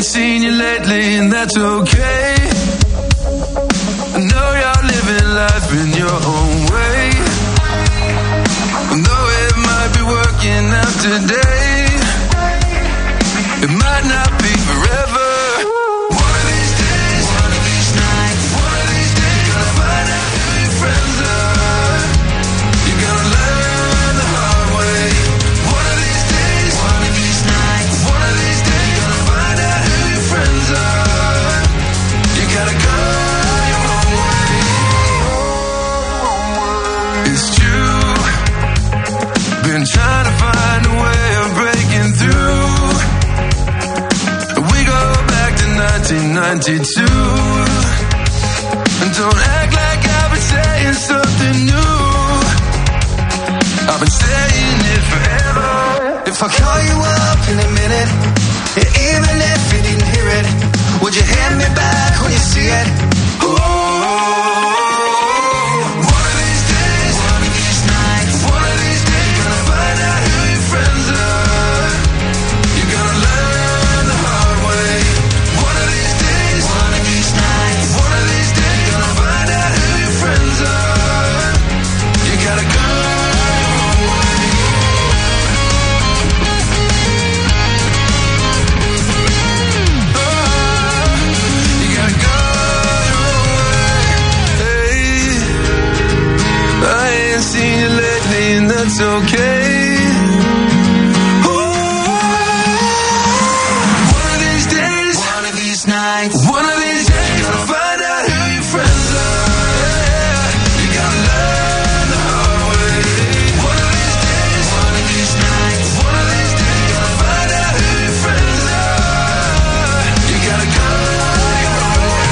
ain't seen you lately, and that's okay. I know you're living life in your own way. Though it might be working out today, it might not be forever. One of these days, one of these nights, one of these days, gonna find out who your friends are. You're gonna learn the hard way. One of these days, one of these nights, one of these days, gonna find out who your friends are. You gotta go your own way. It's true, been trying to find a way of breaking through. We go back to 1992, and don't act like I've been saying something new. I've been saying it forever. If I call you up in a minute, even if you didn't hear it, would you hand me back when you see it? Ooh. One of these days, one of these nights, one of these days, gonna find out who your friends are. You're gonna learn the hard way. One of these days, one of these nights, one of these days, gonna find out who your friends are. You gotta go your own way. You gotta go your own way. Hey, I ain't seen you lately, and that's okay. One of these days, one of these nights, one of these days, gonna find out who your friends are. Yeah, you gotta learn the hard way. One of these days, one of these nights, one of these days, gonna find out who your friends are. You gotta go your own way.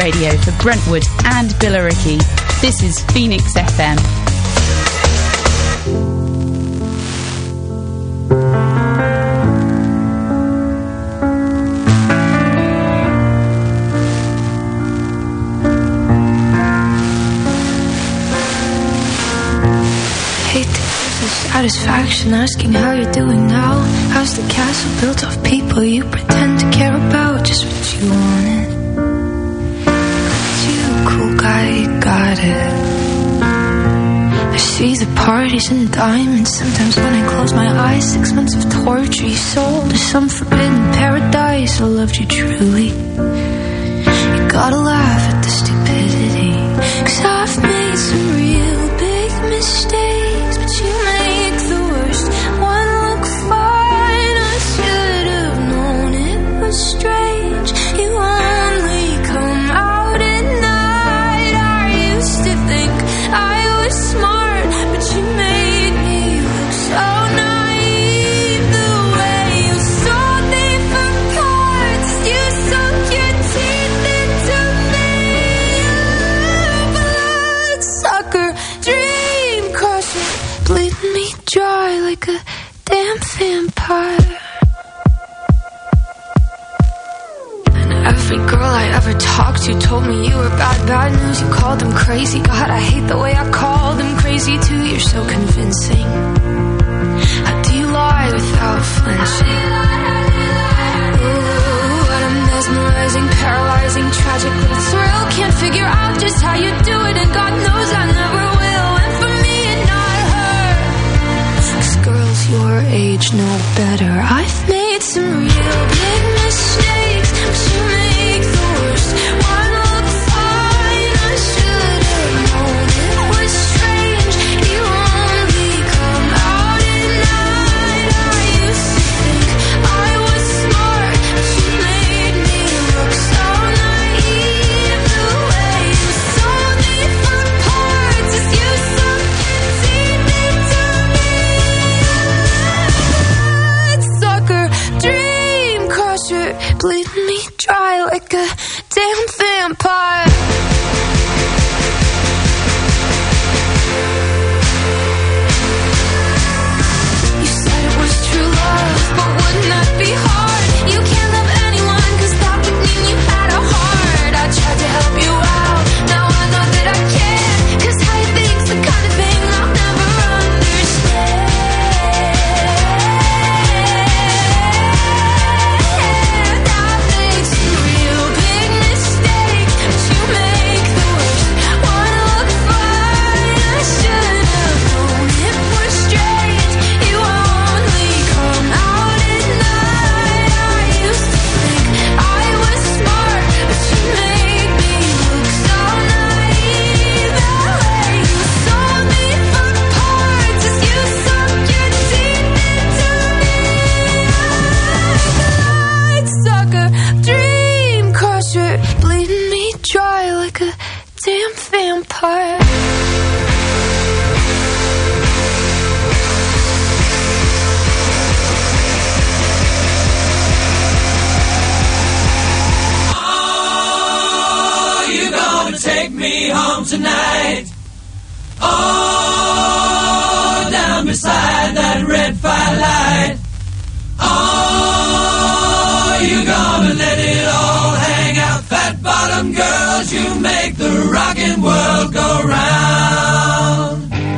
radio for Brentwood and Billericay. This is Phoenix FM. Satisfaction asking how you're doing now. How's the castle built of people you pretend to care about? Just what you wanted. You, cool guy, you got it. I see the parties and diamonds. Sometimes when I close my eyes, 6 months of torture you sold to some forbidden paradise. I loved you truly. You gotta laugh at the stupidity, 'cause I've made some real big mistakes, but you make the worst one look fine. I should have known it was strange. You only come out at night. I used to think I was smart, but you made me look so naive. The way you sold me for parts, you sunk your teeth into me. Bloodsucker, dream crusher, bleeding me dry like a damn vampire. And every girl I ever talked to told me you were bad news. You called them crazy. God, I hate the way I call them crazy too. You're so convincing. How do you lie without flinching? Ooh, what a mesmerizing, paralyzing, tragic little thrill. Can't figure out just how you do it, and God knows I never will. And for me and not her, 'cause girls your age know better. I've made some real big mistakes, but you make the worst one look fine. I should have known it was strange. You only come out at night. I used to think I was smart, but you made me look so naive. The way you sold me for parts is you sunk your teeth into me. Sucker, dream crusher, bleeding me dry like a damn vampire. You said it was true love, but wouldn't that be hard? You can't love anyone, 'cause that would mean you had a heart. I tried to help you out, now I know that I can't, 'cause how you think's the kind of thing I'll never understand. I've made some real big mistakes, but you make the worst one look fine. I should have known it was strange. You only come out at night. I used to think I was smart, but you made me look so naive. The way you sold me for parts is you sunk your teeth into me. Bloodsucker, dream crusher, bleeding me dry like a damn vampire. Oh, you're gonna take me home tonight. Oh, down beside that red firelight. Oh, you're gonna let it all hang out. Fat bottom girls, you make the rockin' world go round.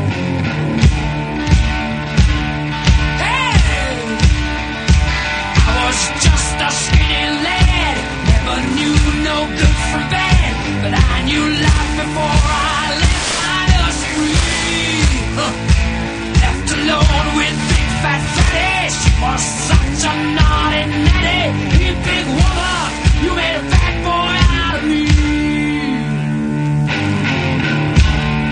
Hey! I was just a skinny lad, never knew no good from bad, but I knew life before I left my nursery. Left alone with big fat fatty, she was such a naughty natty. You big woman, you made a bad boy out of me.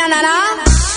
na na na.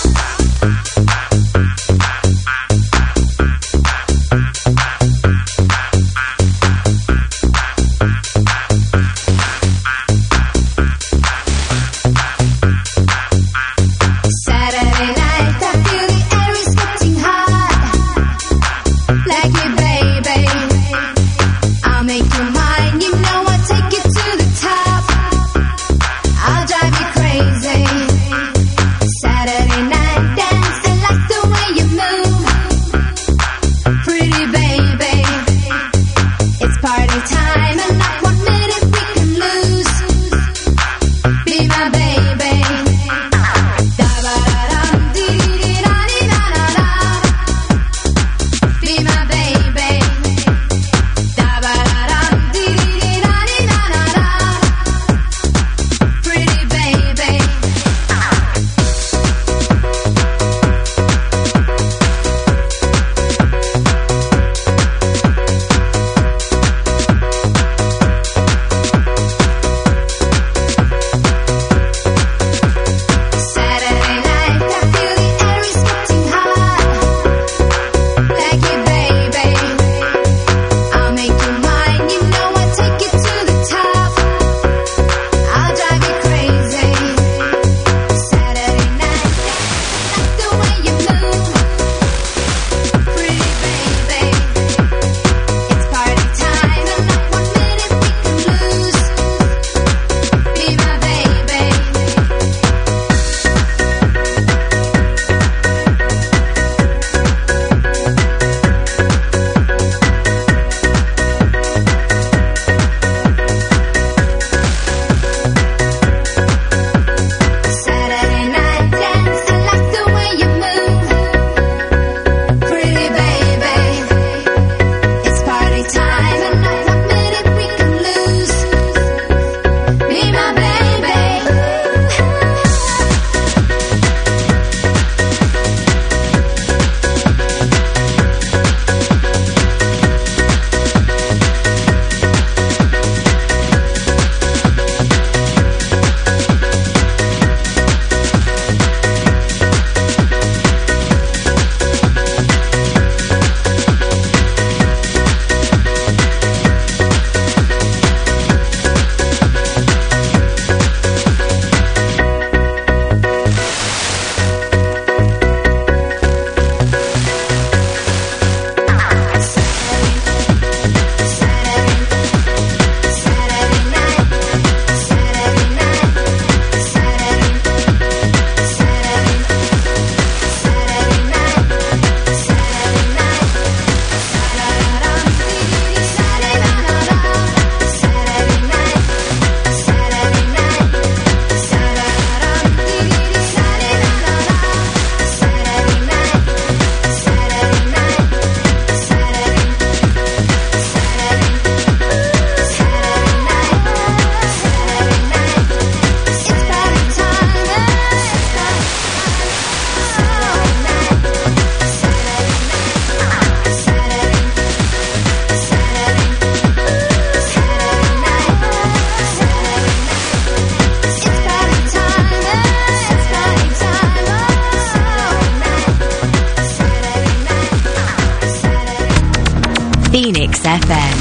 Phoenix FM.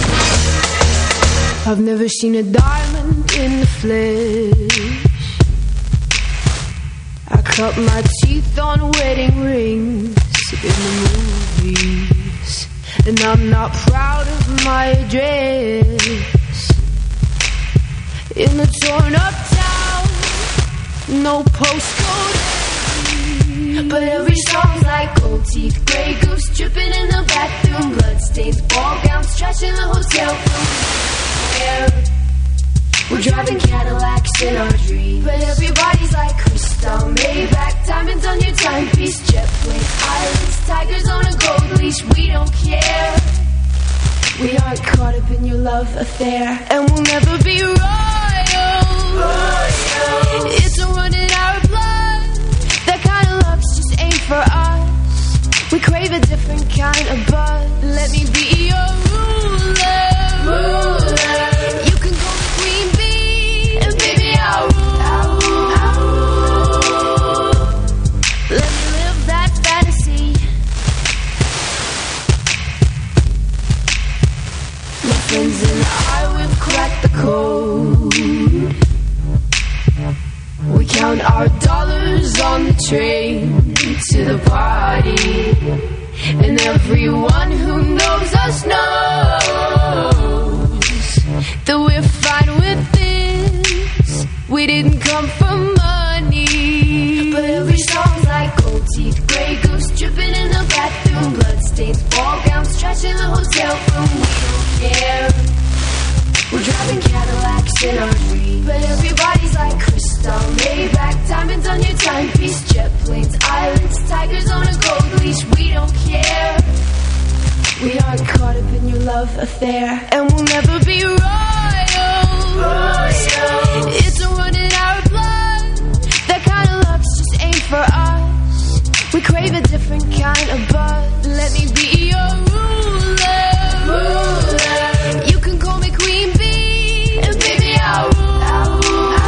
I've never seen a diamond in the flesh. I cut my teeth on wedding rings in the movies, and I'm not proud of my address. In the torn up town, no postcode, but every song's like gold teeth, grey goose dripping in the bathroom, bloodstains, ball gowns, trash in the hotel room. Yeah. We're driving Cadillacs in our dreams, but everybody's like crystal, Maybach, diamonds on your timepiece, jet plane, islands, tigers on a gold leash. We don't care. We aren't caught up in your love affair, and we'll never be royal. It's a run in our blood. That kind of love just ain't for us. We crave a different kind of buzz. Let me be your ruler. You can go the queen bee, and baby I'll rule. My friends and I, we've cracked the code. We count our dollars on the train to the party. And everyone who knows us knows that we're fine with this. We didn't come for money. But every song's like gold teeth, grey goose dripping in the bathroom, bloodstains, ball gowns, trash in the hotel room. We don't care. We're driving Cadillacs in our dreams. But everybody's like crystal, Maybach, diamonds on your timepiece, jet planes, islands, tigers on a gold leash. We don't care. We aren't caught up in your love affair, and we'll never be royals. It's a run in our blood. That kind of luck's just ain't for us. We crave a different kind of buzz. Let me be your ruler. You can call me Queen Bee, and baby I'll rule.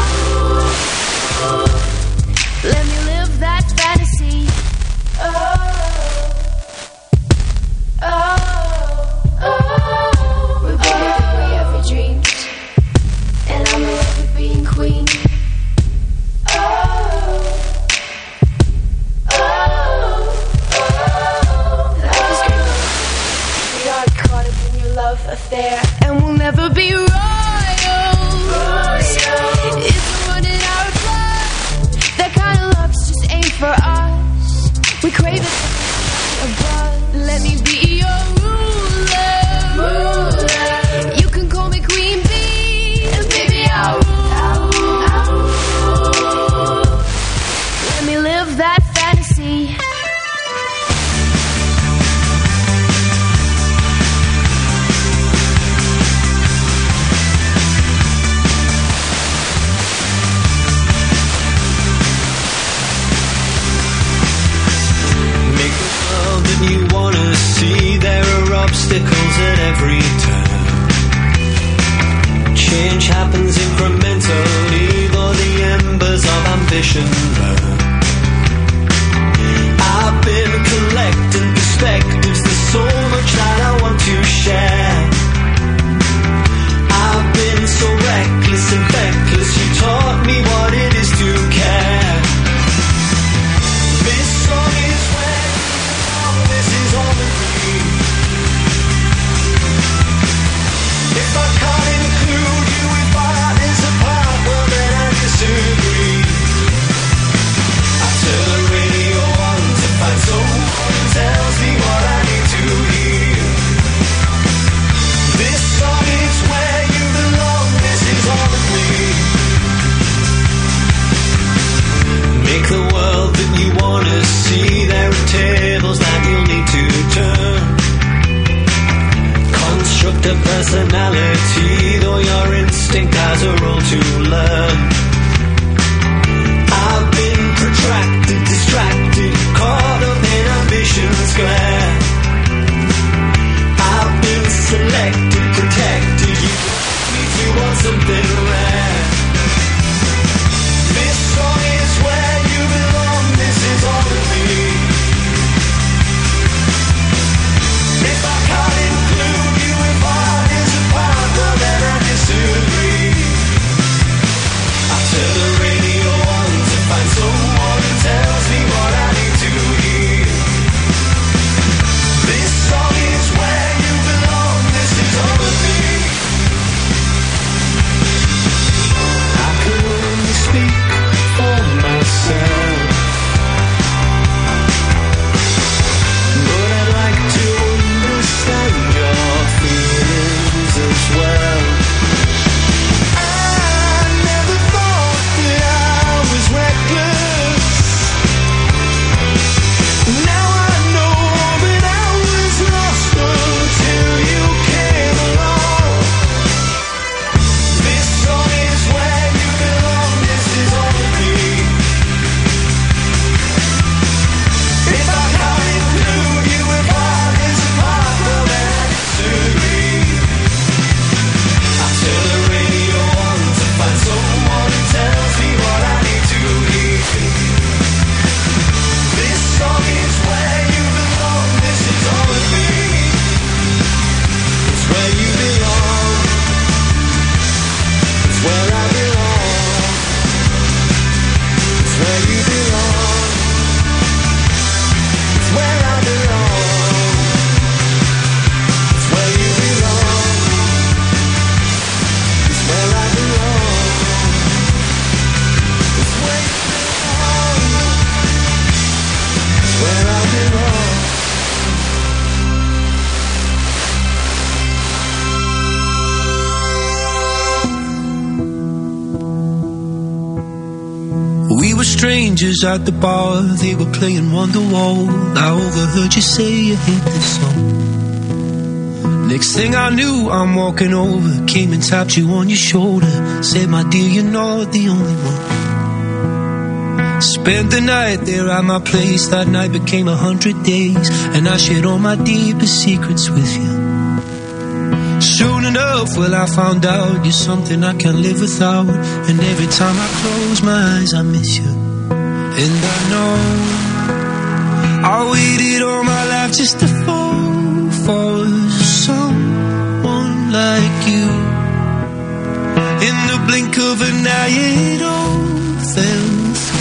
Let me live that fantasy. We're bigger than we ever dreamed, and I'm in love with being queen. Life is great. We aren't caught up in your love affair, and we'll never be royals. It's a run in our blood. That kind of luck's just ain't for us. We crave it above. Let me be your ruler. You can call me Queen Bee, and baby I'll rule. Let me live that fantasy. You wanna see there are obstacles at every turn. Change happens incrementally, though the embers of ambition burn. I've been collecting perspectives, there's so much that I want to share. I've been so reckless and feckless, you taught me what it is to care. This song is where this is all of me. If I can't include you, if our heart is apart, well then I disagree. I turn the radio on to find someone who tells me what I need to hear. This song is where you belong, this is all of me. Make the world that you wanna see, there are tables that you'll need to turn. Construct a personality, though your instinct has a role to learn. I've been protracted, distracted, caught up in ambition's glare. I've been selected, protected, you need to want something rare. This song is where you belong, this is all of me. If I can't include you, if our heart is apart, well then I disagree. I turn the radio on to find someone who tells me what I need to hear. strangers at the bar, they were playing Wonderwall. I overheard you say you hate this song. Next thing I knew, I'm walking over, came and tapped you on your shoulder, said, my dear, you're not the only one. Spent the night there at my place, that night became 100 days, and I shared all my deepest secrets with you. Soon enough, well, I found out you're something I can't live without, and every time I close my eyes, I miss you. And I know I waited all my life just to fall for someone like you. In the blink of an eye, it all fell through.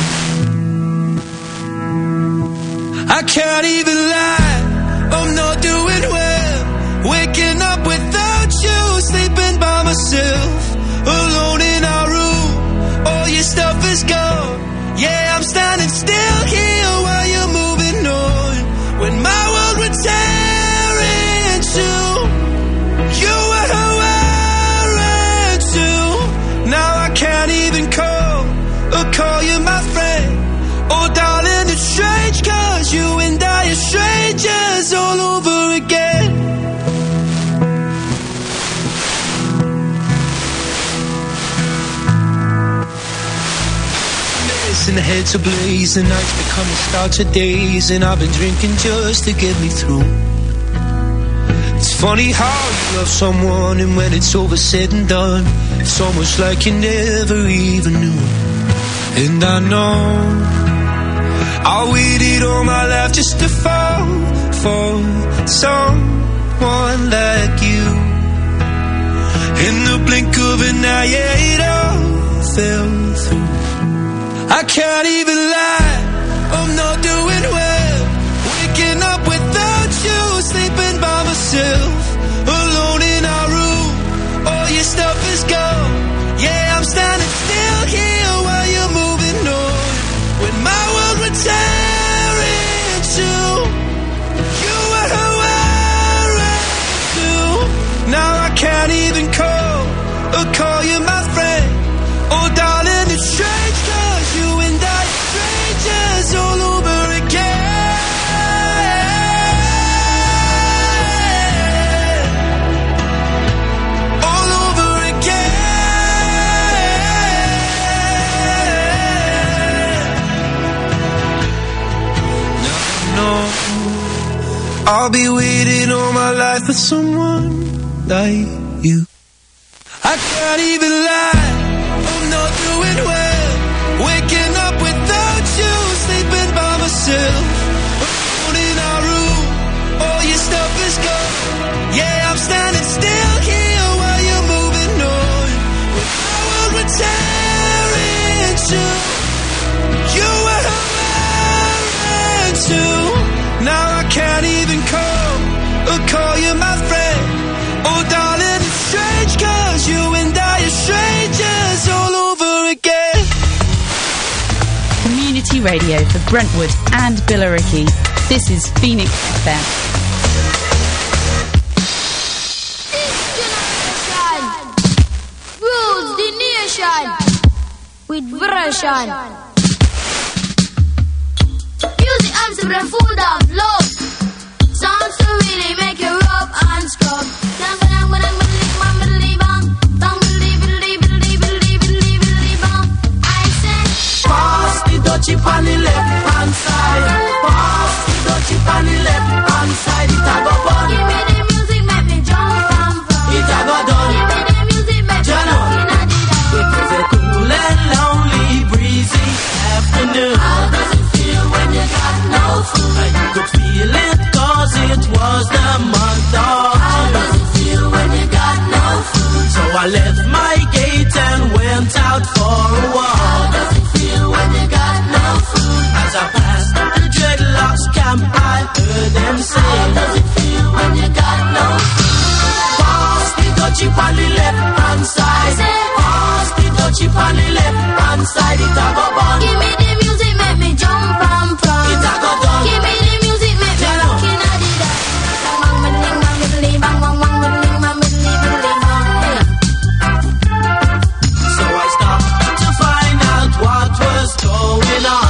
I can't even lie, I'm not doing well. Waking up without you, sleeping by myself, alone in our room, all your stuff is gone. Yeah, I'm standing still here while you're moving on. When my world would tear in two, you were wearing too. Now I can't even call you my friend. Oh darling, it's strange, cause you and I are strangers all over again. And the heads ablaze, the nights become the start of days, and I've been drinking just to get me through. It's funny how you love someone, and when it's over said and done, it's almost like you never even knew. And I know I waited all my life just to fall for someone like you. In the blink of an eye, it all fell through. I can't even lie, I'm not doing well. Waking up without you, sleeping by myself, alone in our room, all your stuff is gone. Yeah, I'm standing still here while you're moving on. When my world would tear in two, you were wearing too. Now I can't even call you my friend. Oh darling, it's strange, cause you and I are strangers all over again. All over again. No, I'll be waiting all my life for someone like you. I can't even lie, I'm not doing well. Waking up without you, sleeping by myself, alone in our room, all your stuff is gone. Yeah, I'm standing still here while you're moving on. When my world would tear in two, you were wearing too. Now I can't even call you my friend. Oh darling, it's strange, cause you and I are strangers all over again. Community radio for Brentwood and Billericay. This is Phoenix FM. Rules the nation with version. Music arms to bring food of love. Songs to really make you rub and scrub. Pass the dutchie on the left hand side. Pass the dutchie on the left hand side. It a go bun. Give me the music, make me jump and run. It a go done. Give me the music, make me walk in the dark. It is a cool and lonely, breezy afternoon. How does it feel when you got no food? You could feel it 'cause it was the month of How does it feel when you got no food? So I left my gate and went out for a walk. How does it feel when you got no food? As I passed the dreadlocks camp, I heard them say, How does it feel when you got no food? pass the dutchie on the left hand side. Pass the dutchie on the left hand side. It a go bun. Give me the music, make me jump and prance. It a go done. Give me the music, make me walk in the dark. Bang bang bang bang bang bang bang bang bang bang bang bang. So I stopped to find out what was going on.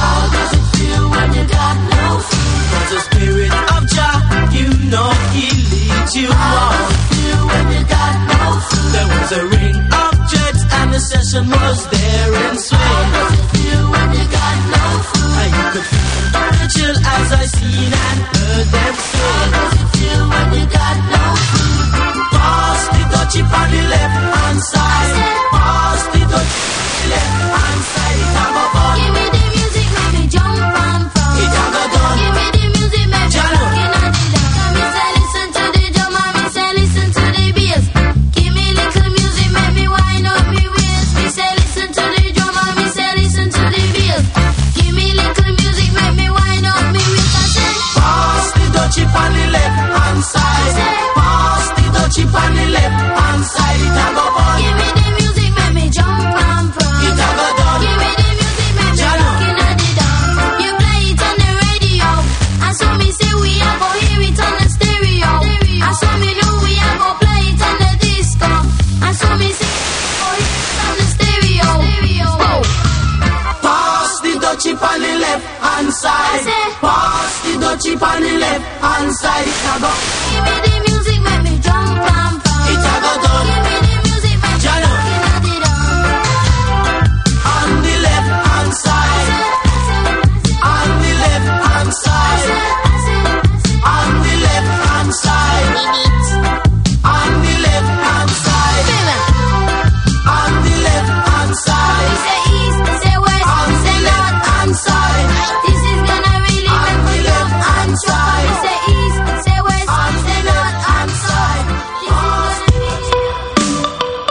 passion was there in swing. How does it feel when you got no food? And you could feel the chill as I seen and heard them say. How does it feel when you got no food? Pass the dutchie on the left hand side. Pass the dutchie on the left hand side. It a go fun. Give me the music, make me jump and fun. It a go done. Give me the music, make me Jalo. rockin' and the dance. Me say listen to the drum and me say listen to the bass. Give me little music, make me wind up me waist. Me say listen to the drum and me say listen to the bass. Give me little music, make me wind up me waist. I say Pass the dutchie on the left hand side. Pass the dutchie on the left hand side. It a go fun. give me the music, make me jump and fun. It a go done. Give me the music, make me Jalo. rockin' and the dance. You play it on the radio, and so me say we a go hear it on the stereo. And so me know we a go play it on the disco. And so me say oh hear it on the stereo. Oh. Pass the dutchie on the left hand side. Pass the dutchie on the left hand side. It a go. Give me the music, make me jump and fun. It a go done. Give me the music, make me Jalo. rockin' and the dance. On the left hand side. On the left hand side. On the left hand side. On the left hand side. On the left hand side. Say east, say west, On the say left north. hand side. This is gonna really On make me the jump left hand and jump. side. Say east, say west, On the say left north hand and side. south. This is gonna really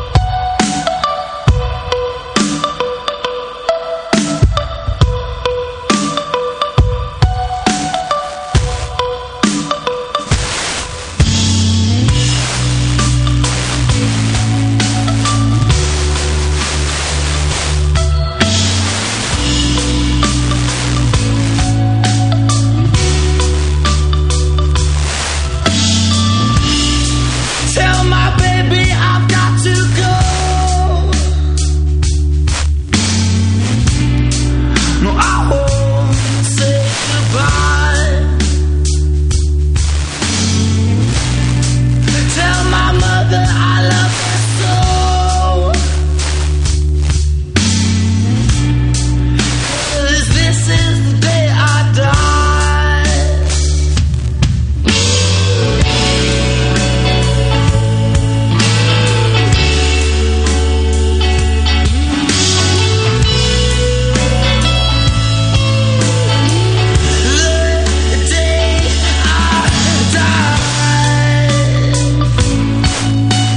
Tell my baby I've got to go. No, I won't say goodbye. Tell my mother I love her so. 'Cause this is the day I die. The day I die.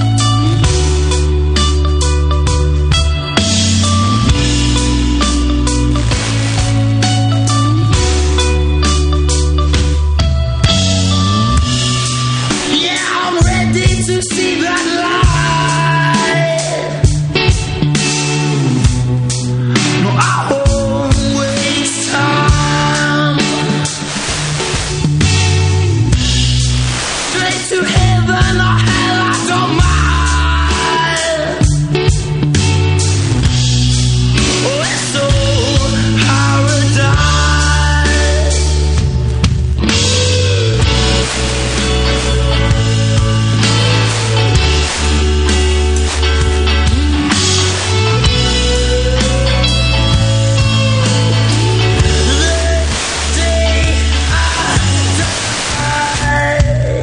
Yeah, I'm ready to see that light. No, I won't waste time. Straight to heaven or hell, I don't mind. Oh, it's so paradise. The day I die.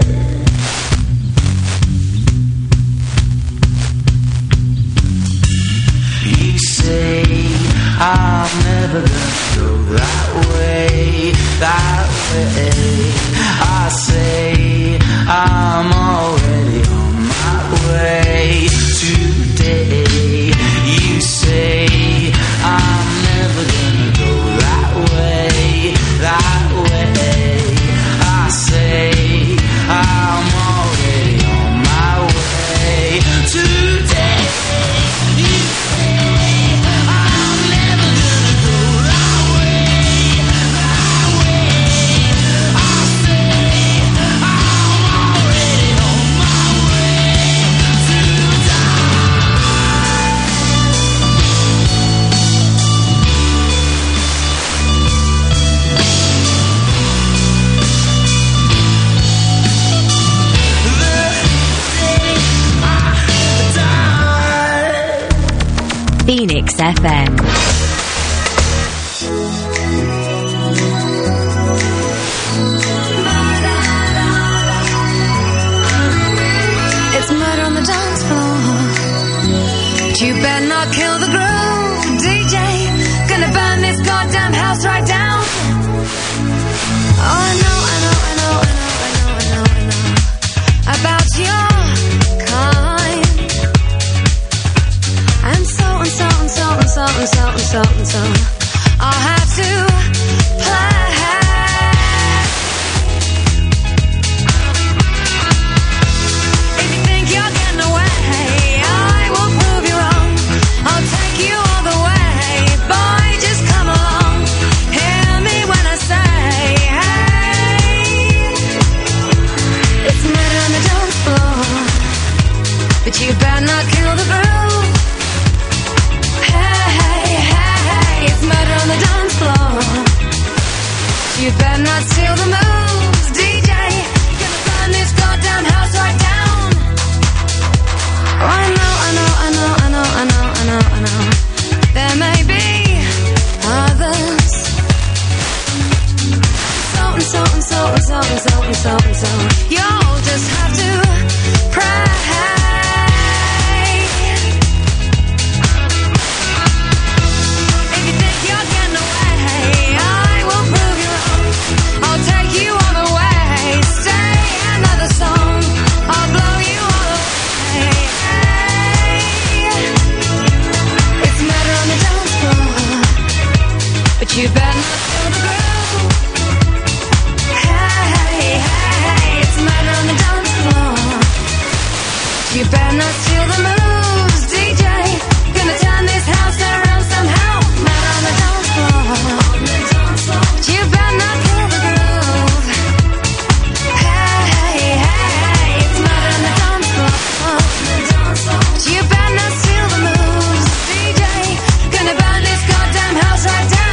You say I'm never gonna go that way, that way. I say I'm already on my way today. You say I'm never gonna go that way, that way. I say I'm already on my way today. You say I'm never gonna go that way, that way. I say I'm already Phoenix FM. It's murder on the dance floor. But you better not kill the groove, DJ. Gonna burn this goddamn house right down. Oh, I know about your kind. And so I'll have to play. If you think you're getting away, I will prove you wrong. I'll take you all the way. Boy, just come along. Hear me when I say, hey. It's murder on the dance floor, but you better not kill the groove. Hey, it's murder on the dance floor. You better not steal the moves, DJ. Gonna burn this goddamn house right down. Oh, I know. There may be others. So. You'll just have to pray. If you think you're getting away, I will prove you wrong. I'll take you all the way. Say another song, I'll blow you all away. It's murder on the dance floor, but you better not feel the groove. It's murder on the dance floor. You better not steal the moves, DJ. Gonna turn this house around somehow. Murder on the dance floor. You better not kill the groove. Hey, it's murder on the dance floor. You better not steal the moves, DJ. Gonna burn this goddamn house right down.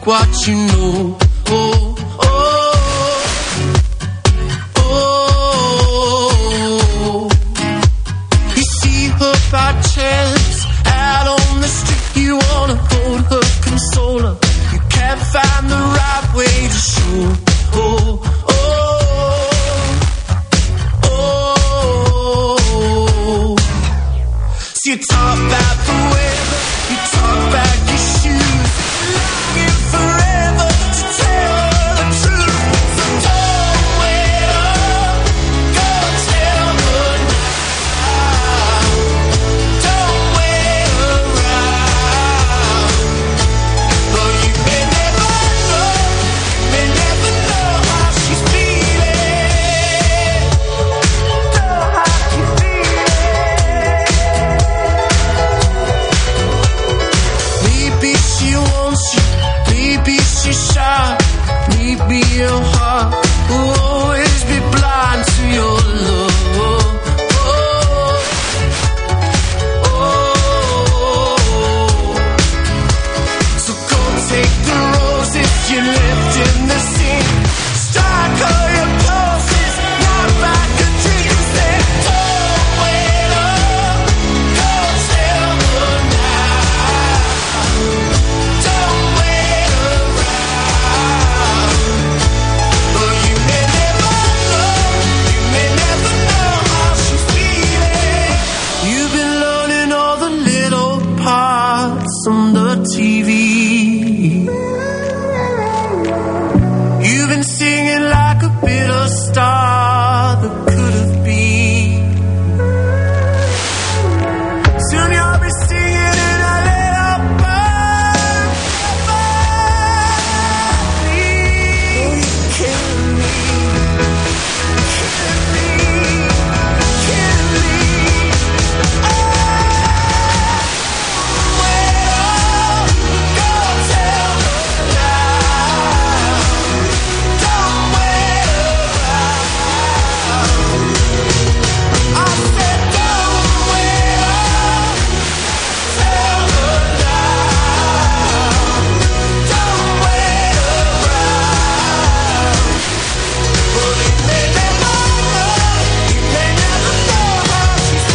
what you know. Oh, oh, oh. You see her by chance out on the street. You wanna hold her, console her. You can't find the right way to show. Oh, oh, oh. So you talk about the weather, you talk about your shoes, longing forever to tell her the truth. So don't wait up, go tell her now. Don't wait around. Though you may never know how she's feeling. Know how she's feeling. Maybe she wants you, maybe she's shy, maybe your heart will always be blind to your love. Oh, oh. So go take the rose if you lived in the sea. Strike all your pulses, not back a drink. Say, don't wait up, go tell her now. Don't wait around. But you may never know how she's feeling. You've been learning all the little parts on the TV. You've been singing like a bitter star that could have been. Soon you'll be singing in a little bird. You're killing me, killing me, killing me. Wait up, go tell her now. Don't wait around. I said don't wait up, tell her now. Don't wait around. But you may never know how she's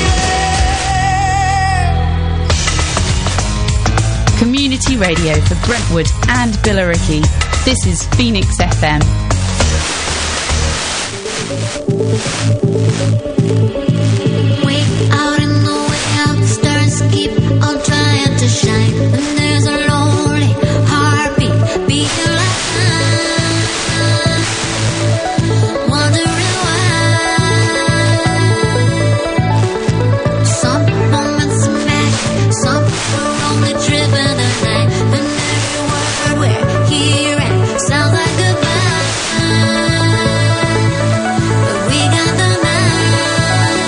feeling. Community radio for Brentwood and Billericay. This is Phoenix FM. Way out in the way out, the stars keep on trying to shine. And there's a lonely heartbeat beating like mine. Wondering why. Some moments are magic, some are only driven at night. And every word we're hearing sounds like goodbye. But we got the night.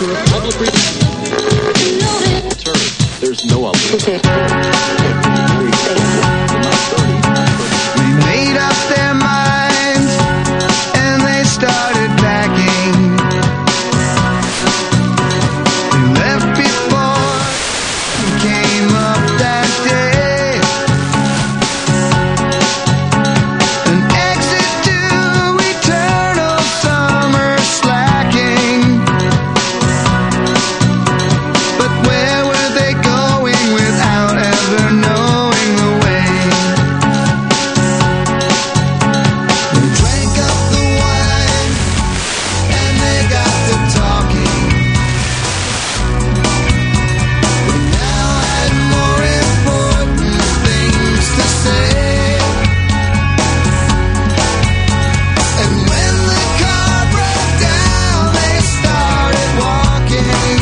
There's no alternative. They made up their minds and they started packing. They left before it came up that day. An exit to eternal summer slacking. But where were they going without ever knowing the way? They drank up the wine and they got to talking. They now had more important things to say. And when the car broke down, they started walking.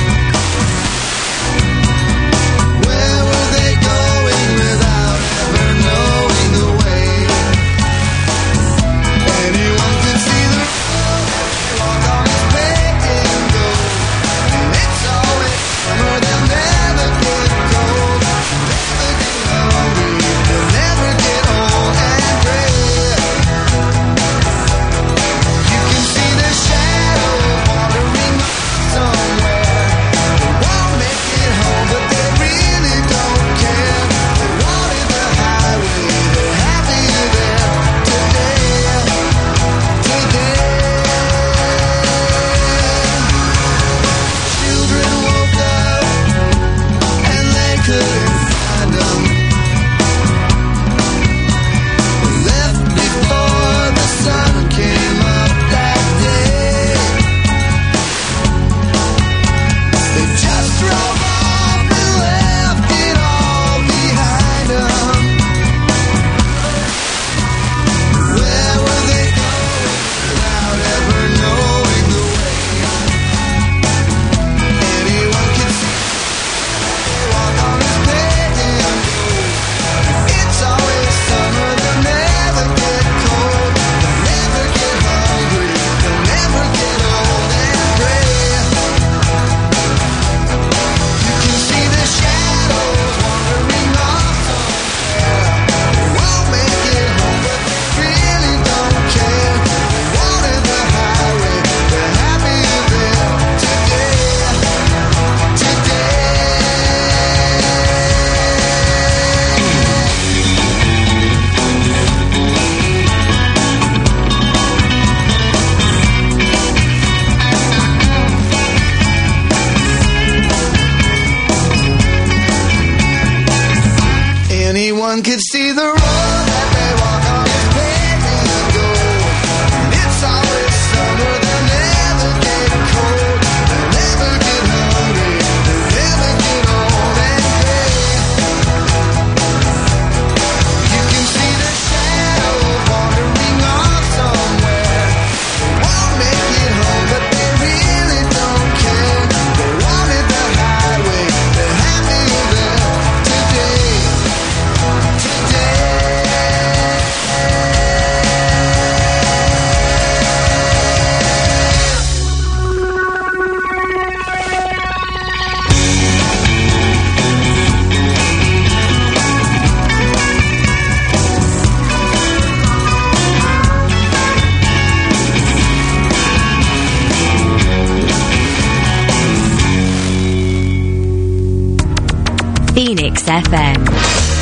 Where were they going without ever knowing the way? Anyone could see the road, walk on his painting gold. And it's always summer, they'll never get cold, never get hungry, they'll never get old and gray. You can see their shadows wandering somewhere. They won't make it home, but they really don't care. They wanted the highway, they're happier there today. Children woke up and they couldn't find them. They left before the sun came up that day. They just drove off and left it all behind them. Where were they going without ever knowing the way? Anyone can see they walk on his painting gold. It's always summer, they'll never get cold, they'll never get hungry, they'll never get old and gray. You can see the shadows wandering off somewhere. They won't make it home, but they really don't care. They wanted the highway, they're happier there today. Anyone could see the road that they walk on is paving gold. And it's always summer, they'll never get cold, they'll never get hungry, they'll never get old and gray. You can see the shadows wandering off somewhere. They won't make it home, but they really don't care. They wanted the highway, they're happier there today. Phoenix FM.